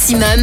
Maximum.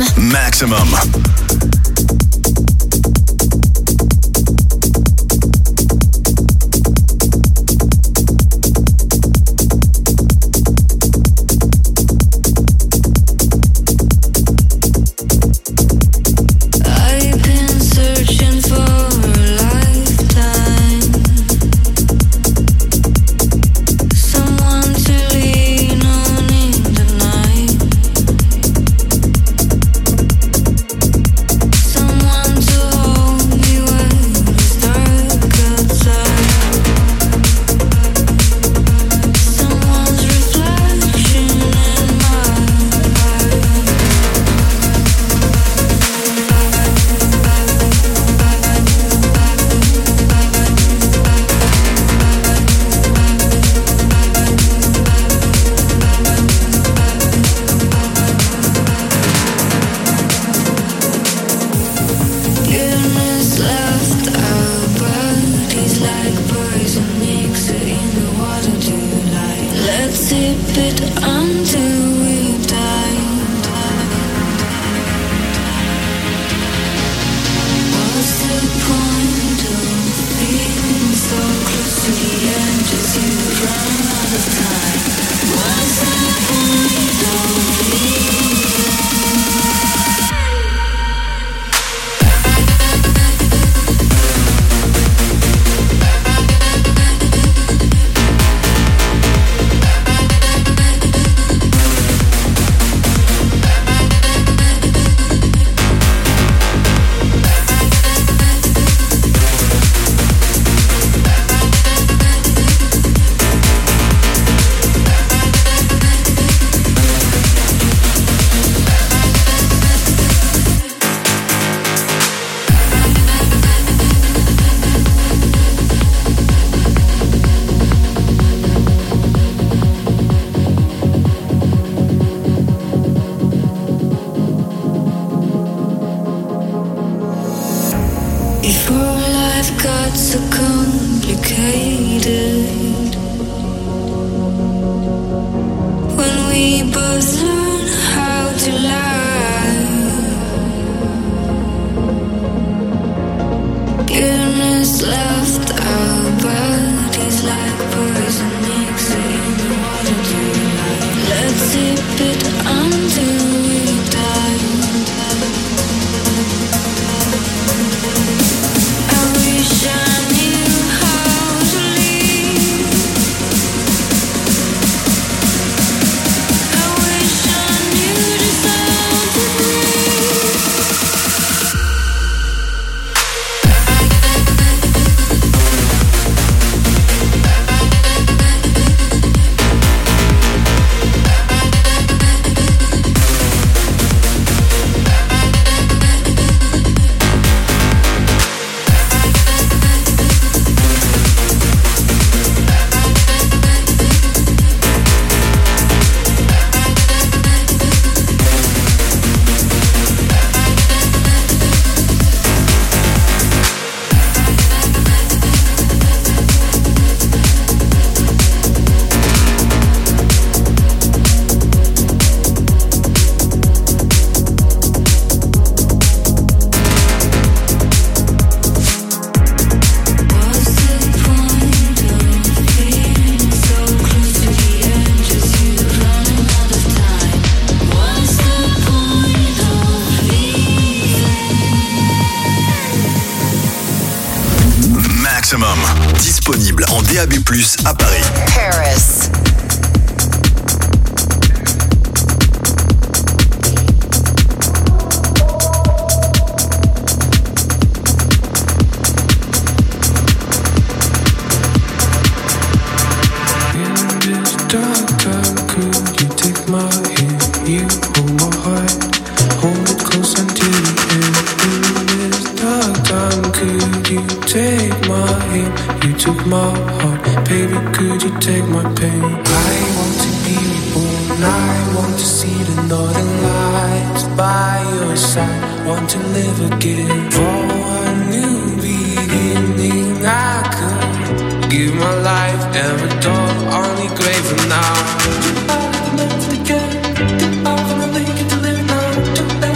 Disponible en DAB+ à Paris. Paris. My heart, baby, could you take my pain? I want to be reborn, I want to see the northern lights by your side, want to live again. For a new beginning, I could give my life, every door, only grave for now. Too bad I never forget, too often I make it to live now. Too bad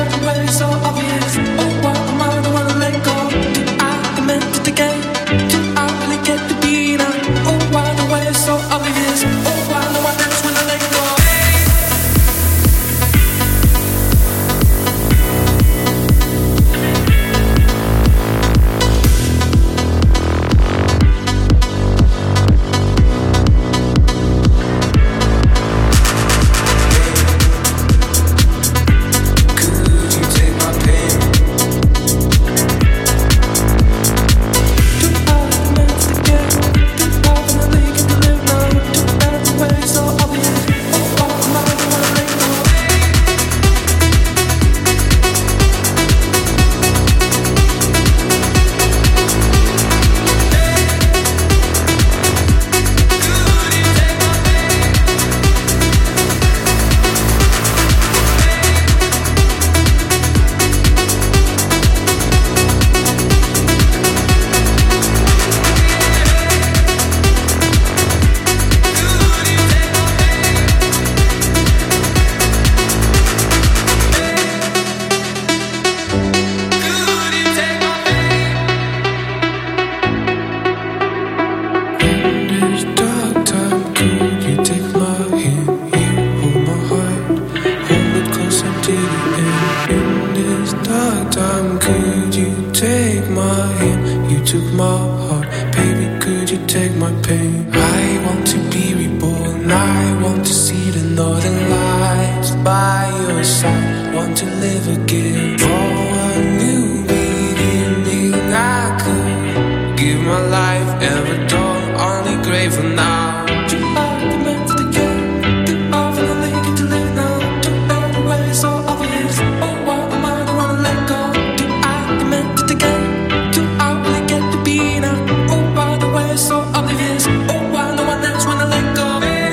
took my heart, baby, could you take my pain? I want to be reborn, I want to see the northern lights by your side, want to live again. For a new beginning, I could give my life and return on the grave for now. You are the man to the young, you are the lady to live now. Don't know the way, so obvious. Oh, what am I the one to let go? You are the man to the young, you are really get to be now. Oh, by the way, so obvious. Oh, why no one else wanna let go?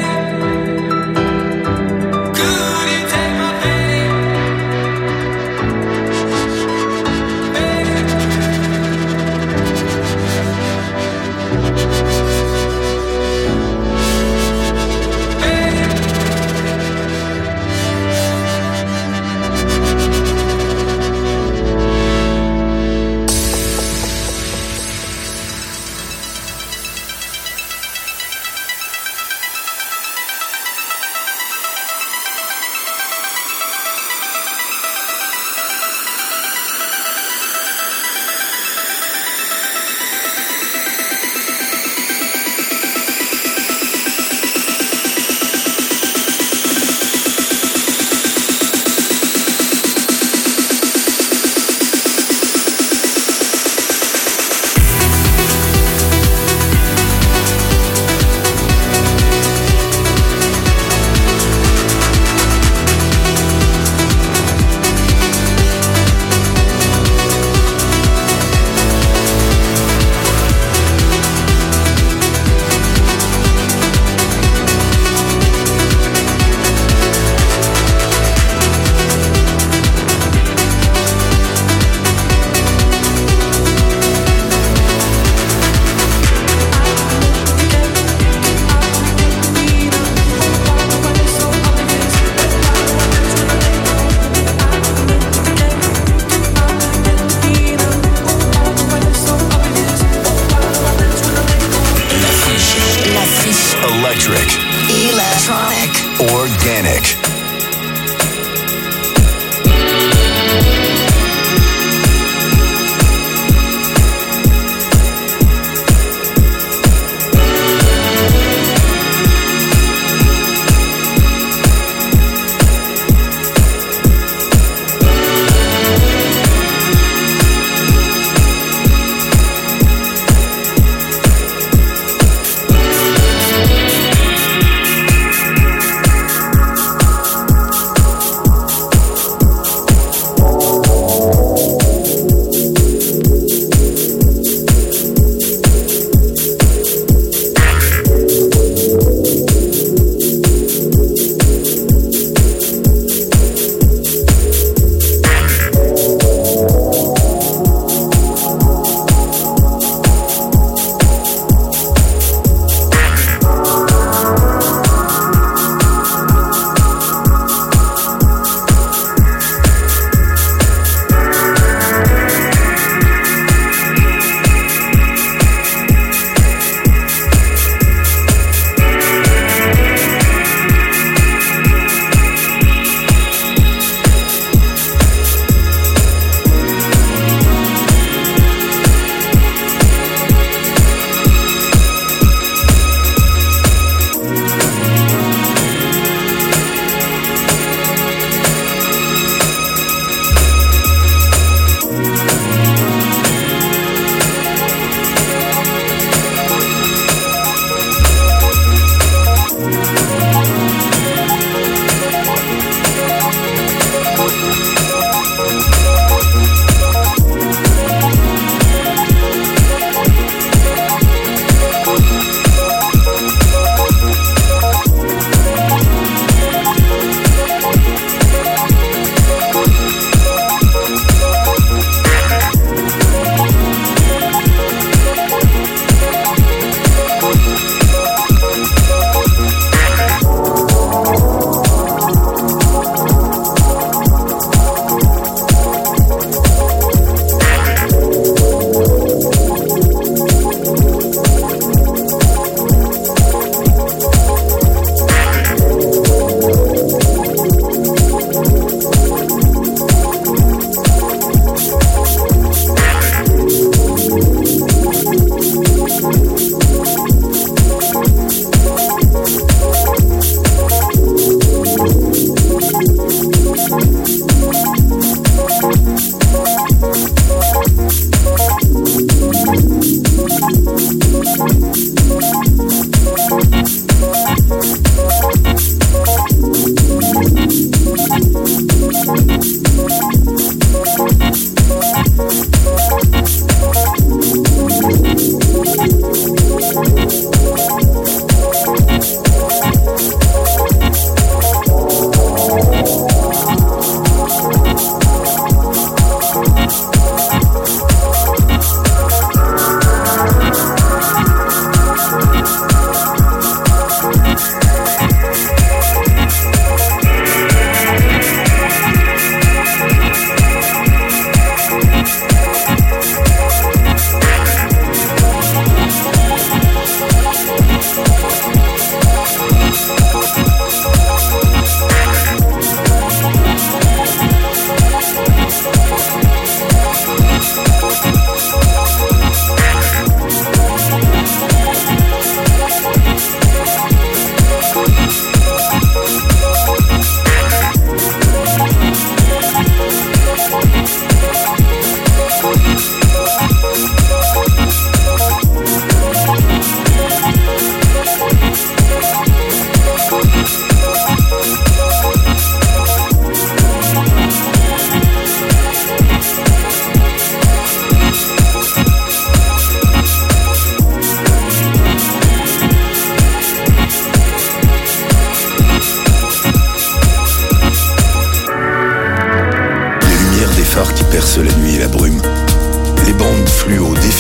Could you take my pain? Electric, Electronic, organic.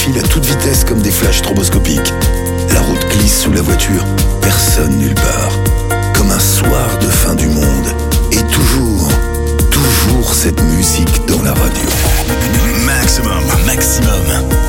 défilent à toute vitesse comme des flashs stroboscopiques. La route glisse sous la voiture, personne nulle part. Comme un soir de fin du monde. Et toujours cette musique dans la radio. Maximum.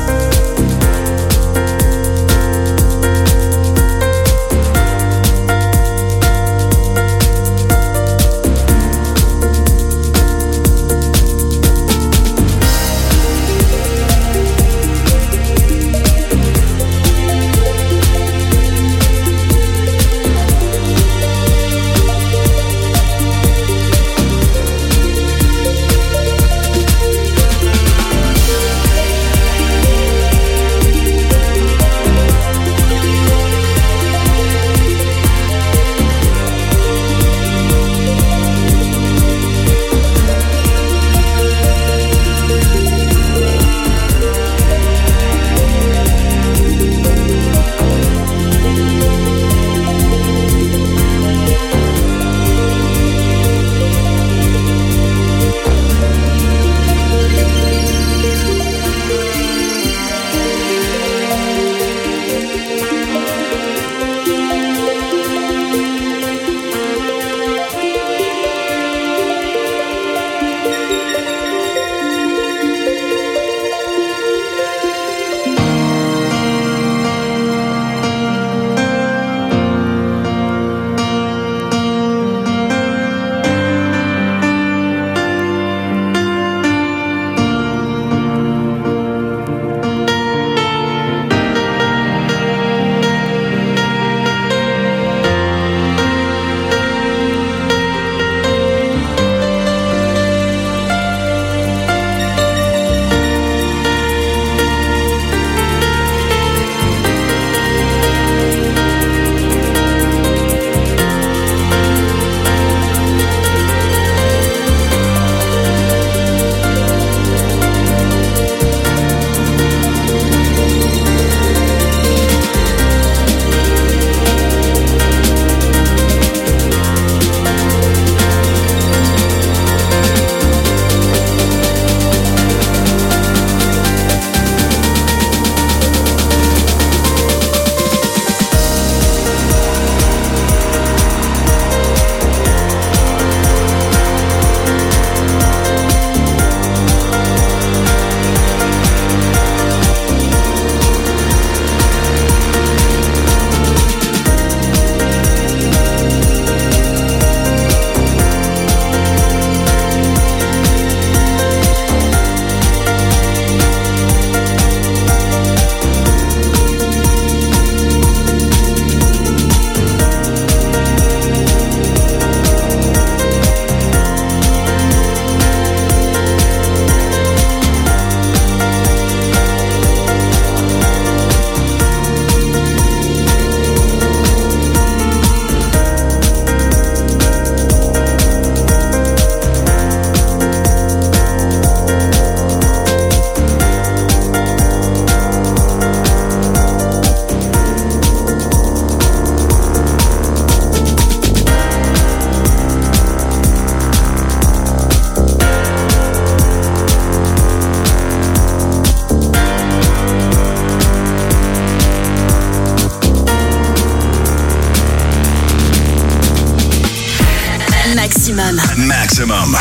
Maximum.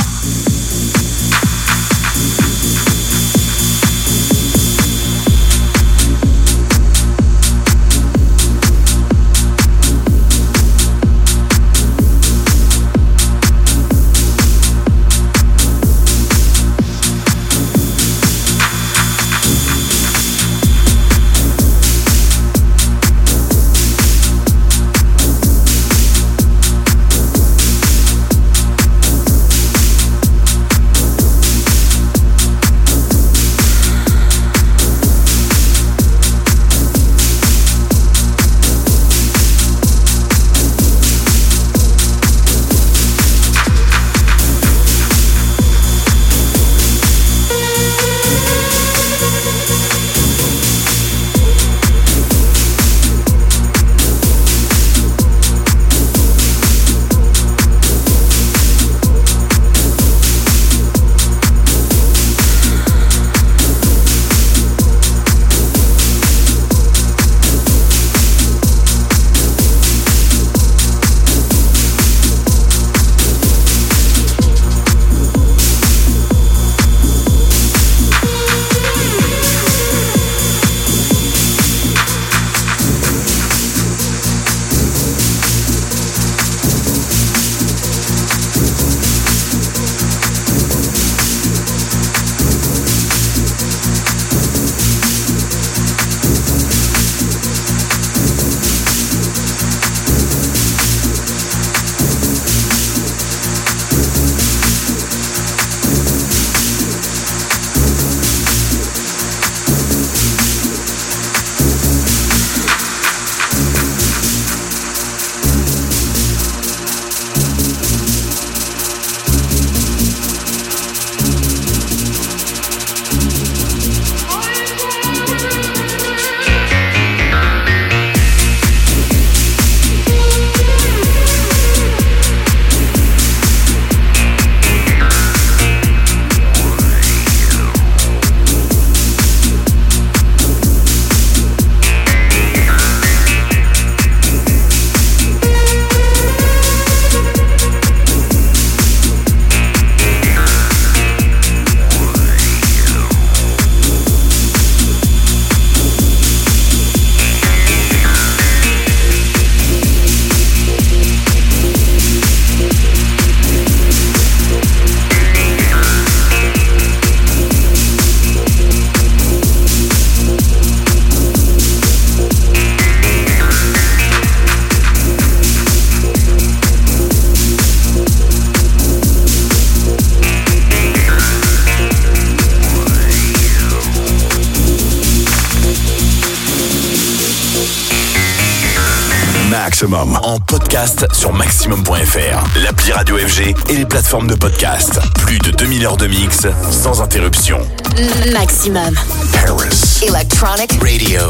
Maximum en podcast sur maximum.fr, l'appli Radio FG et les plateformes de podcast. Plus de 2000 heures de mix sans interruption. Maximum. Paris. Electronic Radio.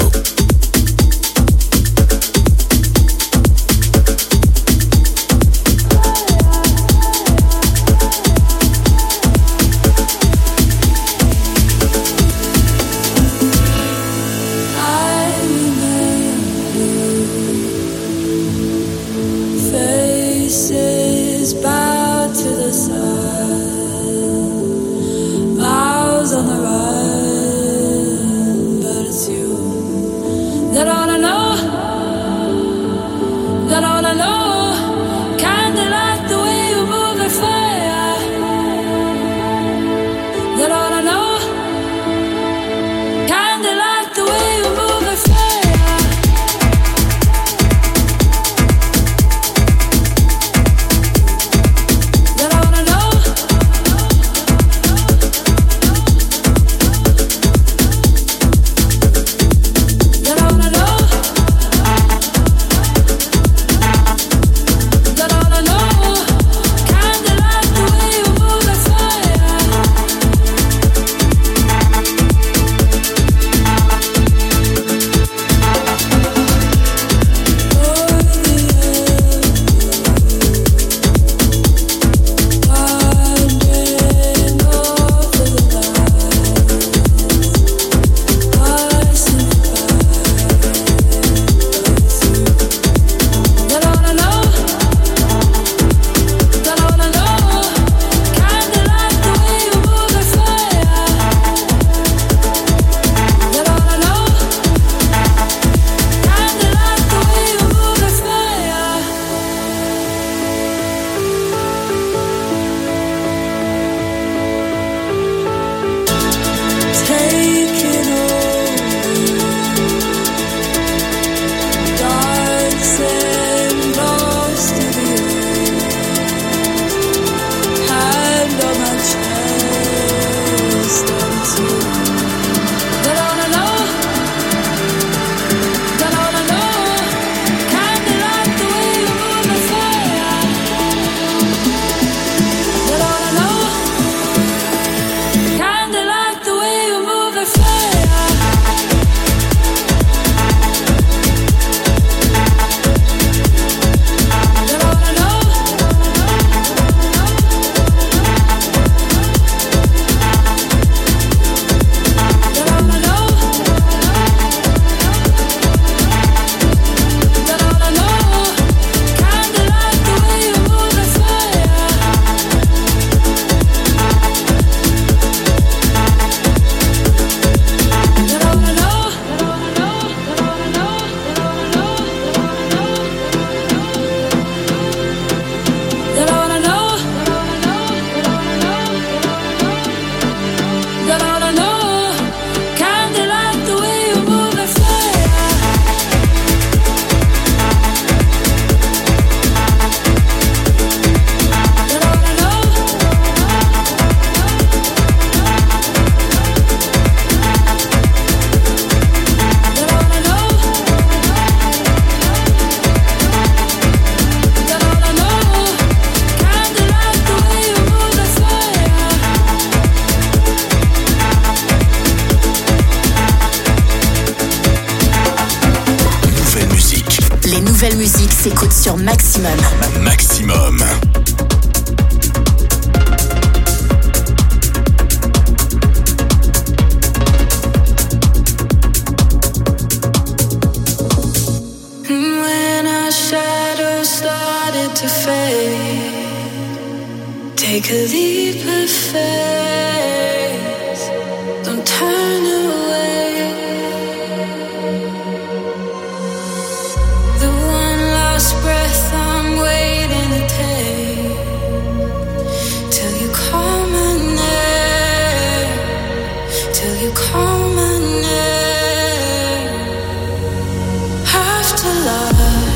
s'écoute sur Maximum. Maximum. When our shadows started to fade, take a leap of faith, don't turn away. The one last breath I'm waiting to take, till you call my name, till you call my name. After love,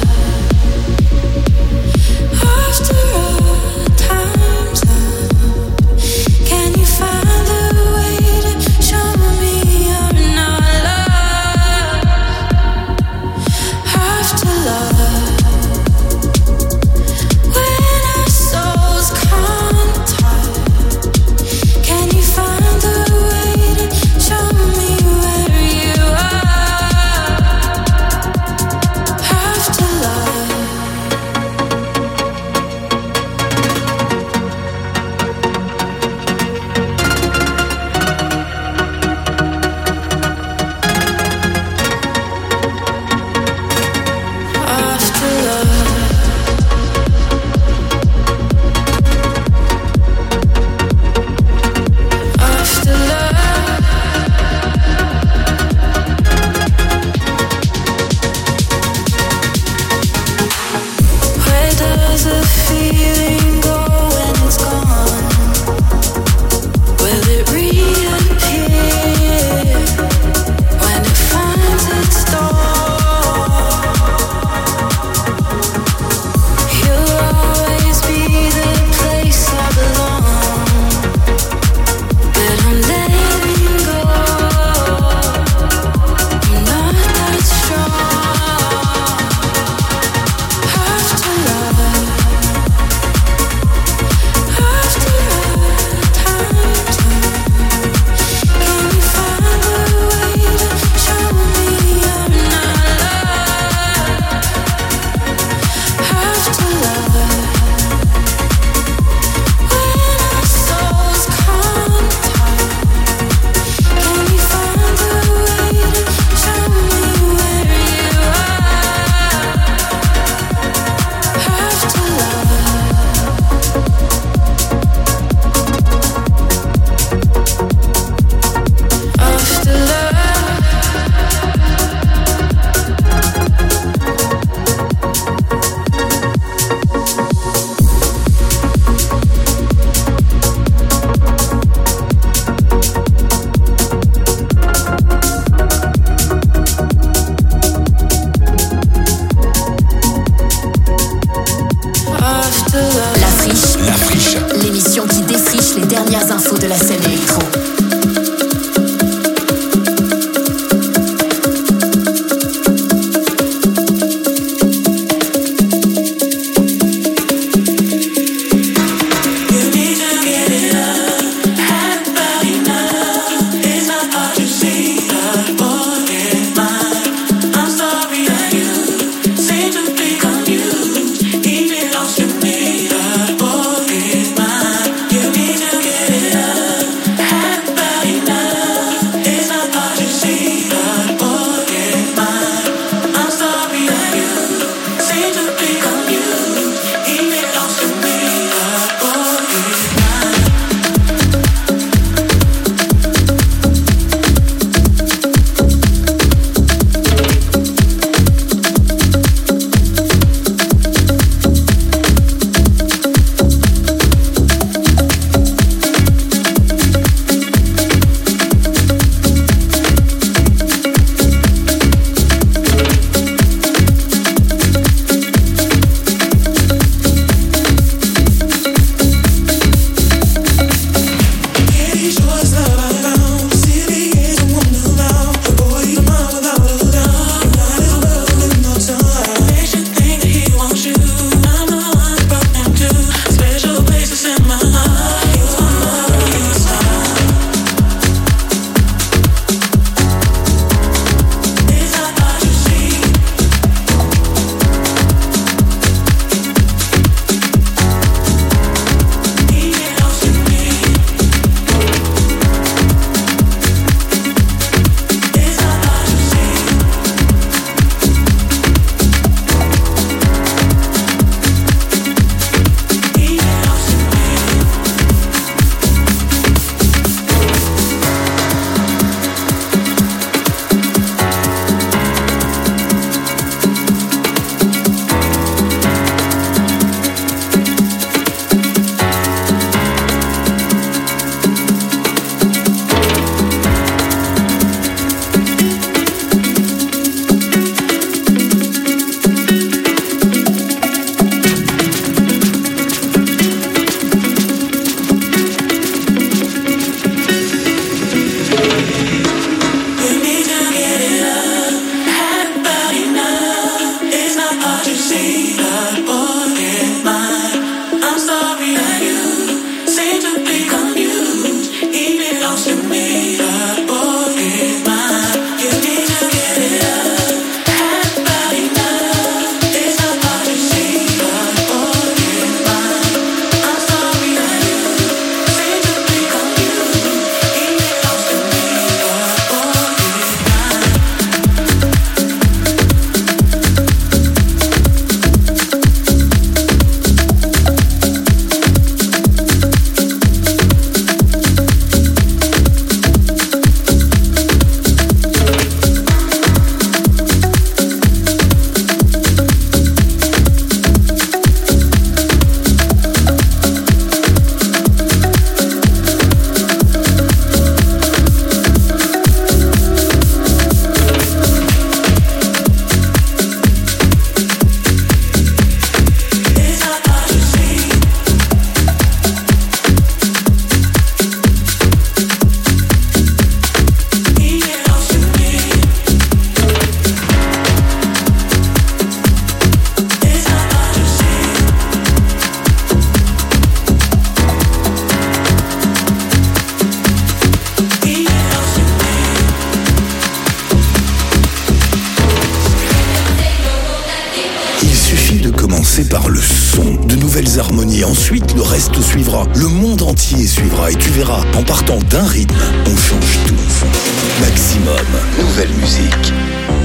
after all time's up, can you find de commencer par le son. De nouvelles harmonies, ensuite le reste suivra. Le monde entier suivra et tu verras, en partant d'un rythme, on change tout. Maximum, nouvelle musique.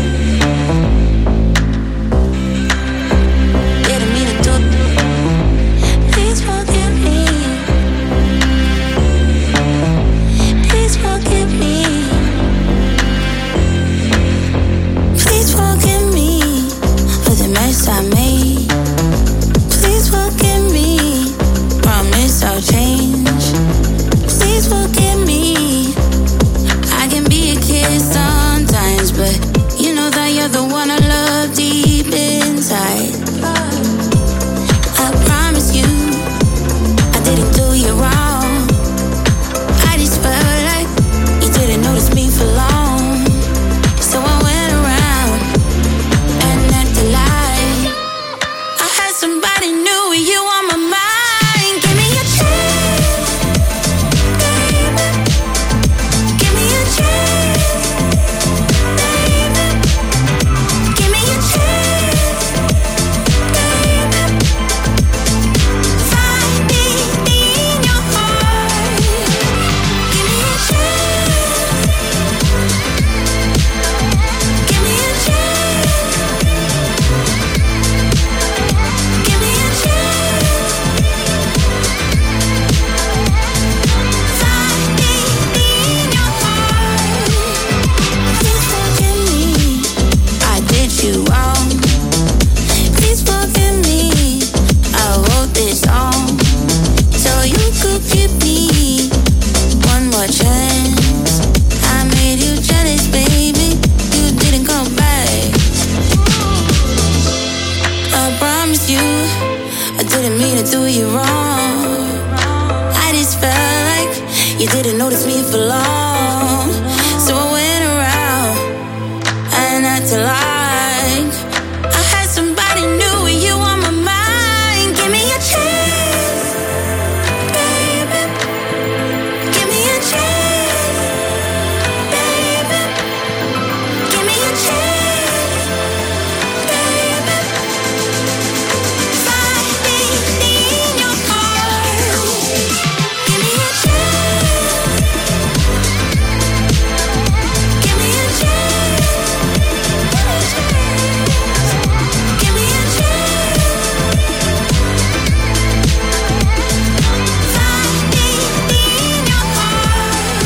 I made. Please forgive me. Promise I'll change. Please forgive me. I can be a kid sometimes, but you know that you're the one I love deep inside. I promise you, I didn't do you wrong. I just felt like you didn't notice me for long, so I went around and acted like somebody new with you on my mind. Give me a chance, baby. Give me a chance, baby. Give me a chance, baby. Find me in your heart. Give me a chance. Give me a chance. You wrong. Please forgive me. I wrote this song so you could give me one more chance. I made you jealous, baby. You didn't come back. I promise you, I didn't mean to do you wrong. I just felt like you didn't notice me for long, so I went around and acted like somebody new with you on my mind. Give me a chance, baby. Give me a chance, baby. Give me a chance, baby. Find me in your heart. Give me a chance. Give me a chance. Give me a chance. Find me in your heart.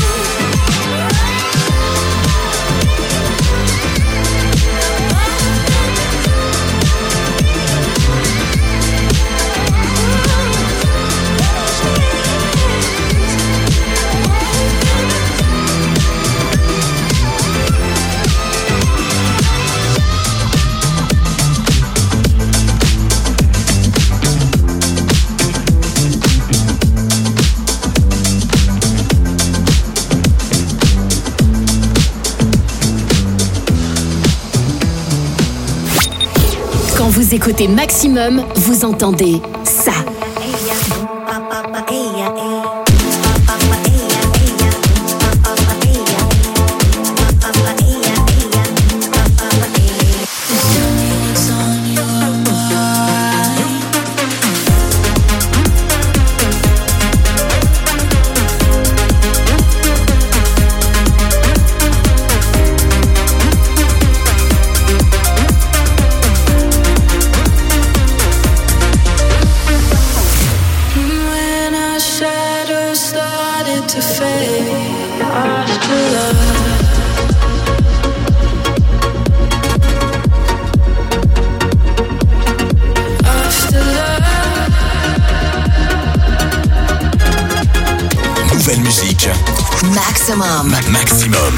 Quand vous écoutez Maximum, vous entendez ça. Nouvelle musique. Maximum. Maximum.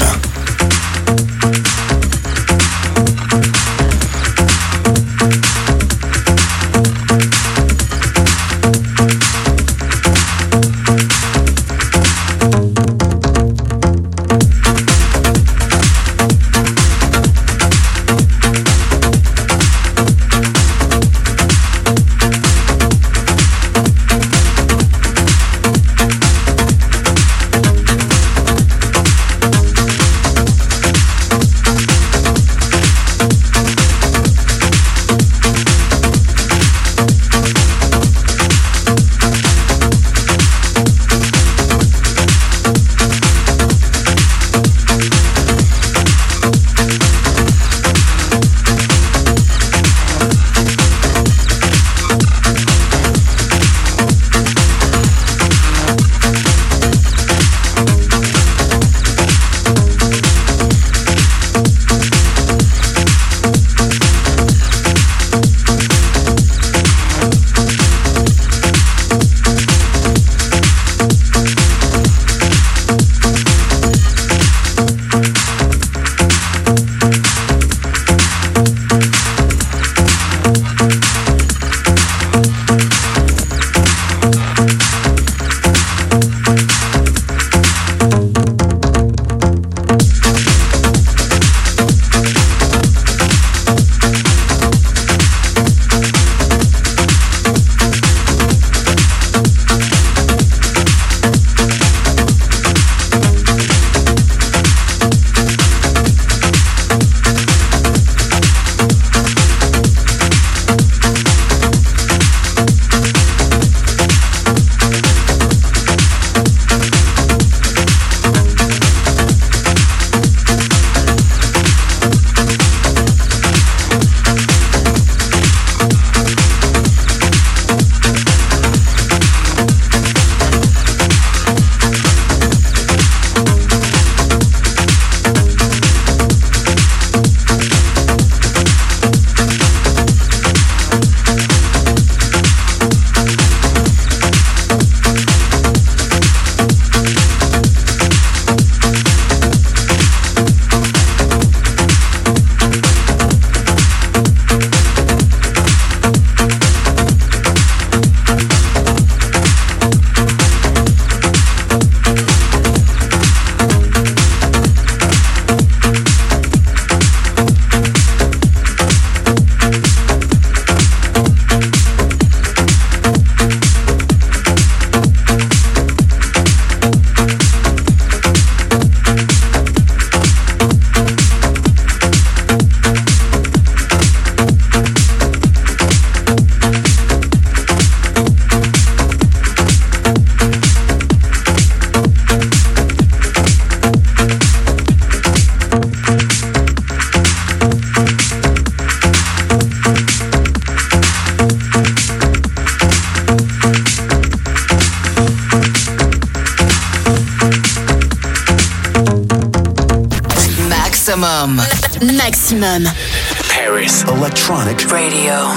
Maximum. Maximum. Paris Electronic Radio.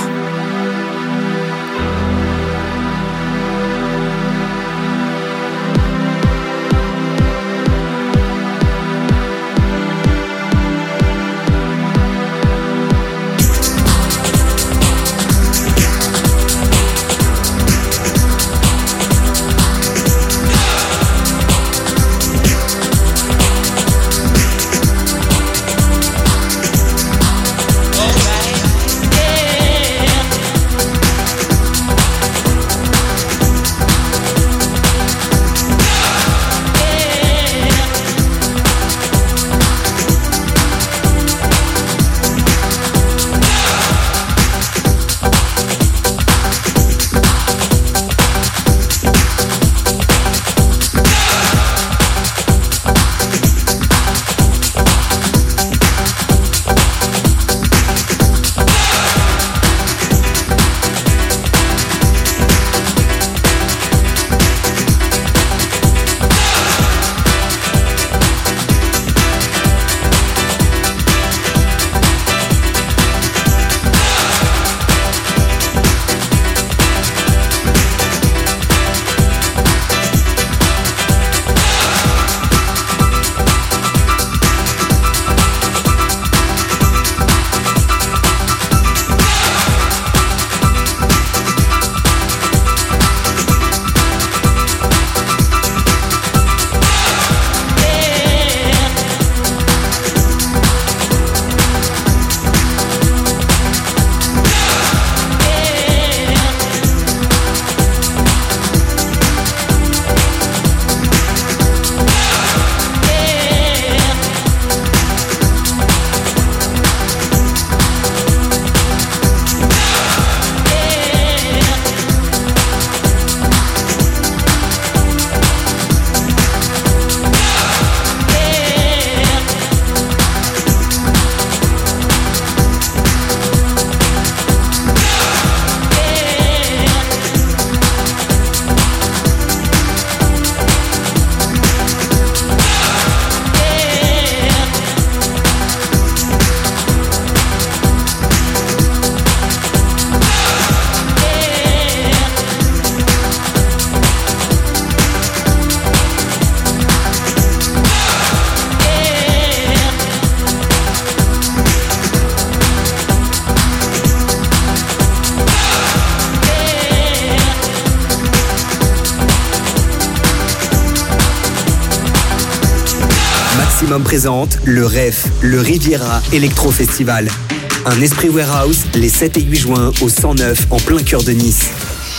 Maximum présente le REF, le Riviera Electro Festival. Un esprit warehouse les 7 et 8 juin au 109 en plein cœur de Nice.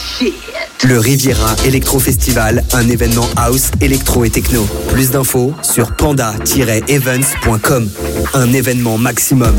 Le Riviera Electro Festival, un événement house, électro et techno. Plus d'infos sur panda-events.com. Un événement Maximum.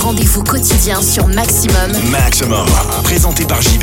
rendez-vous quotidien sur Maximum. Maximum, présenté par JB.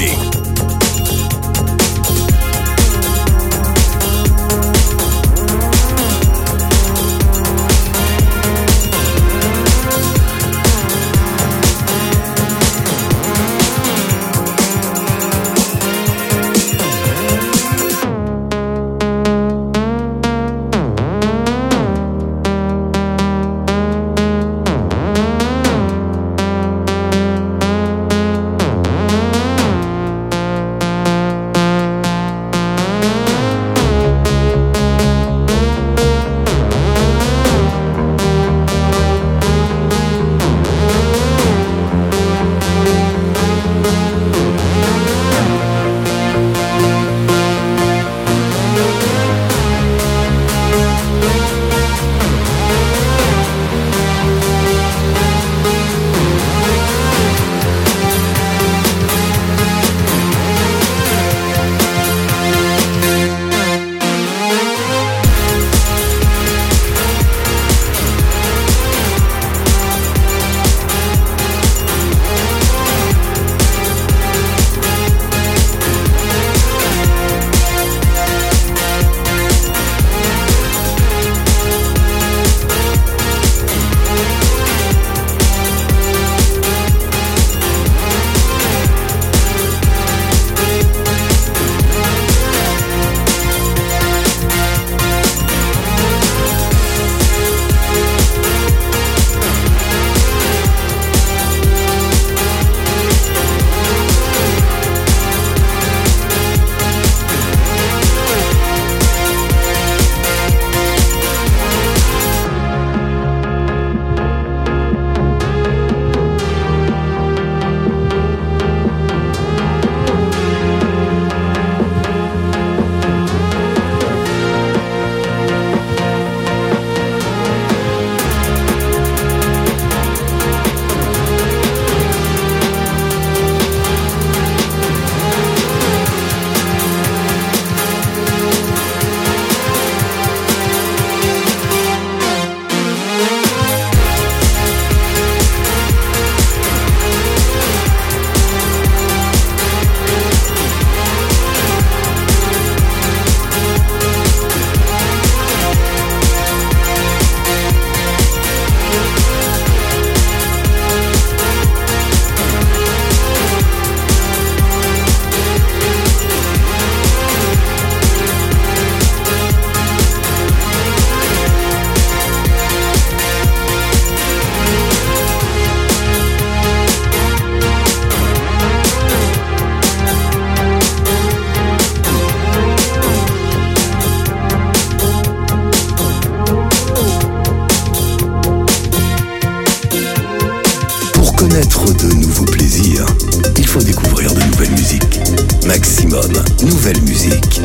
de nouveaux plaisirs, il faut découvrir de nouvelles musiques. Maximum, nouvelle musique.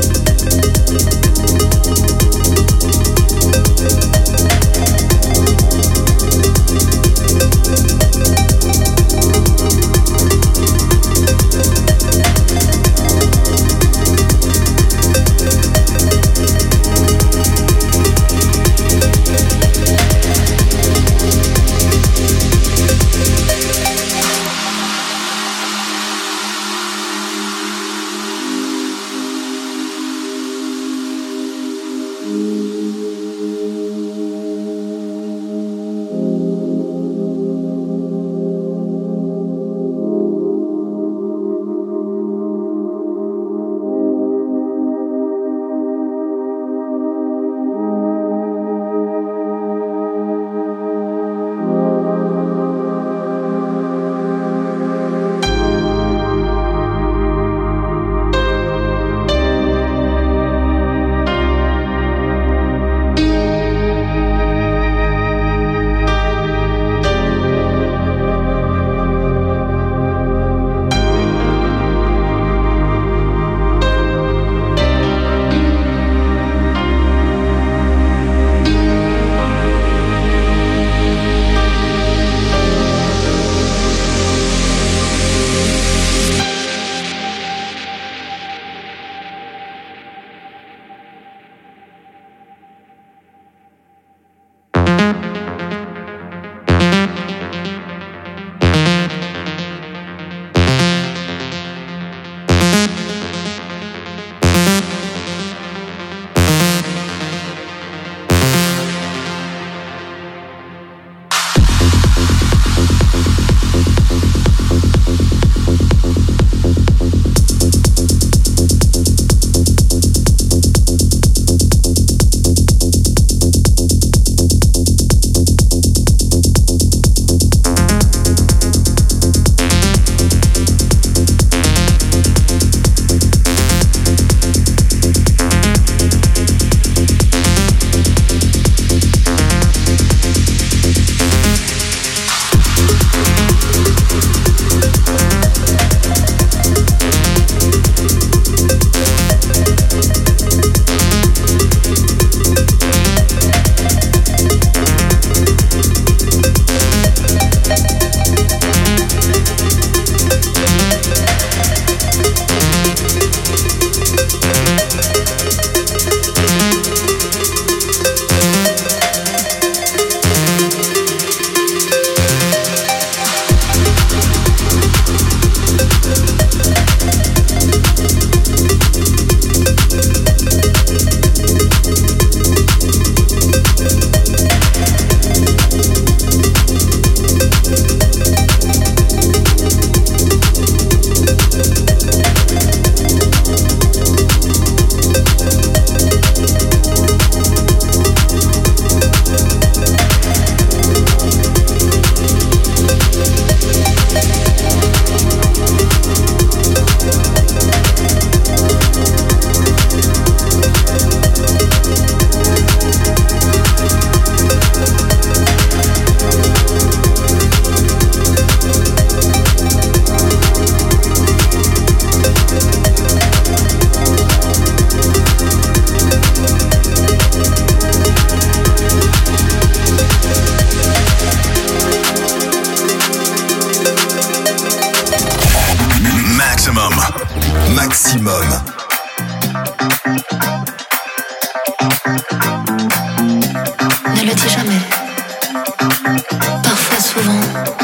Ne le dis jamais. Parfois, souvent.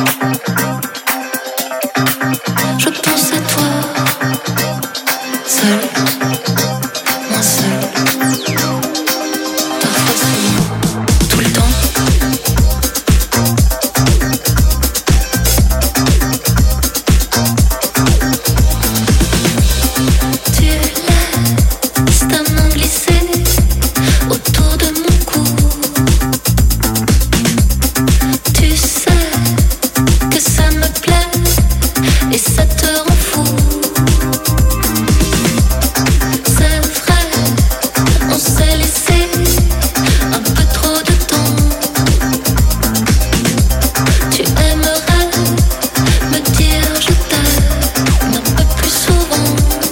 Je pense à toi. Seul. Moi seul. Parfois, souvent. Tout le temps. Tu laisses ta main glisser autour de mon cou. Tu sais que ça me plaît et ça te rend fou. C'est vrai, on s'est laissé un peu trop de temps. Tu aimerais me dire je t'aime un peu plus souvent.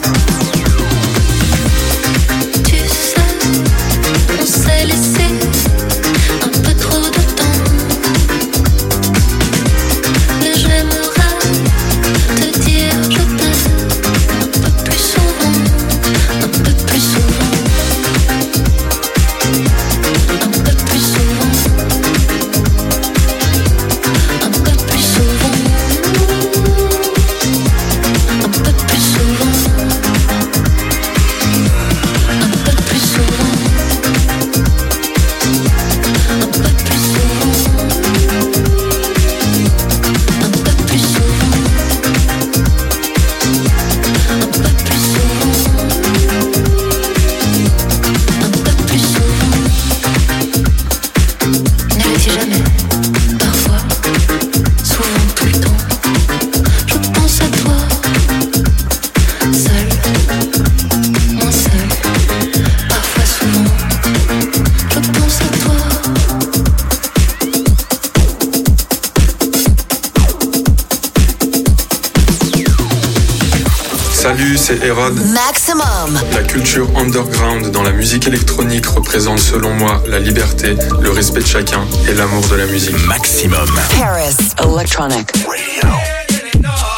Tu sais, on s'est laissé un peu trop de temps. Mais j'aimerais te dire je t'aime un peu plus souvent. Un peu plus souvent. Un peu plus souvent. Un peu plus souvent. Un peu plus souvent. Un peu plus souvent. Un peu plus souvent. Un peu plus souvent. Un peu plus souvent. Un peu plus souvent. Ne le dis jamais. Parfois, souvent, tout le temps. Je pense à toi. Seul. Moi seul. Parfois, souvent. Je pense à toi. Salut, c'est Hérode. Maximum. La culture underground dans la musique électronique représente selon moi la liberté, le respect de chacun et l'amour de la musique. Maximum. Paris Electronic. Radio.